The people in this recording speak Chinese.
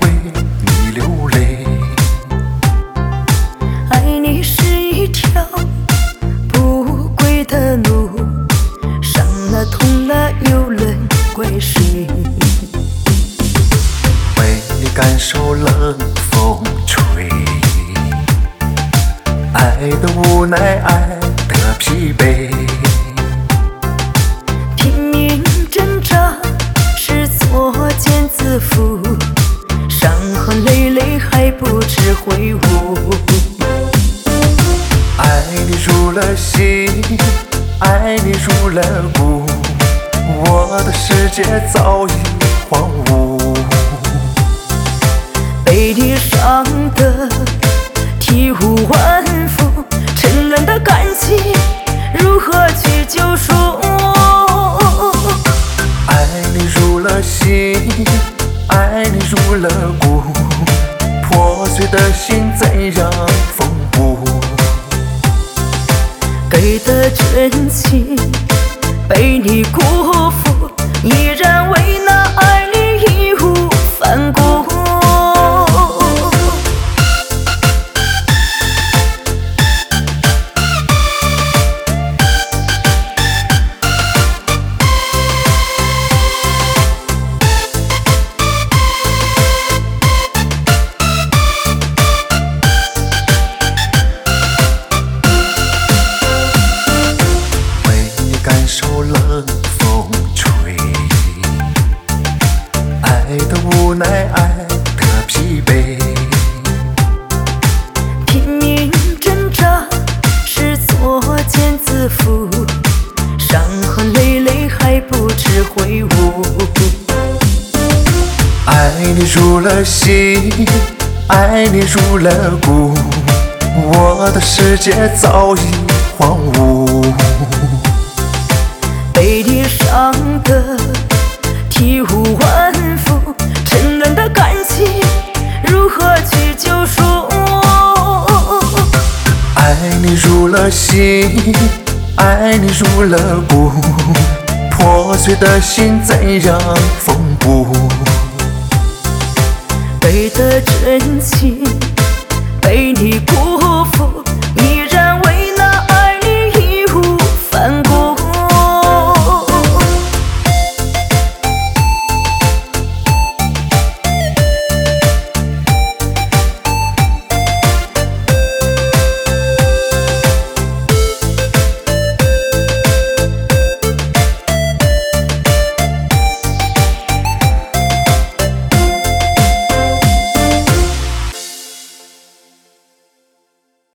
为你流泪。 爱你是一条不归的路，伤了痛了又能怪谁？ 为你感受冷风吹，爱的无奈，爱的疲惫。 拼命挣扎是作茧自缚，伤痕累累还不知悔悟。 爱你入了心，爱你入了骨，我的世界早已荒芜。 被你伤得体无完肤，沉沦的感情如何去救赎？ 爱你入了心，爱你入了骨，破碎的心怎样缝补？ 给的真情被你辜负，依然为那爱你义无反顾。 感受冷风吹，爱的无奈，爱的疲惫。 拼命挣扎是作茧自缚，伤痕累累还不知悔悟。 爱你入了心，爱你入了骨，我的世界早已荒芜。 被你伤得体无完肤，沉沦的感情如何去救赎？ 爱你入了心，爱你入了骨，破碎的心怎样缝补？ 给的真情被你辜负，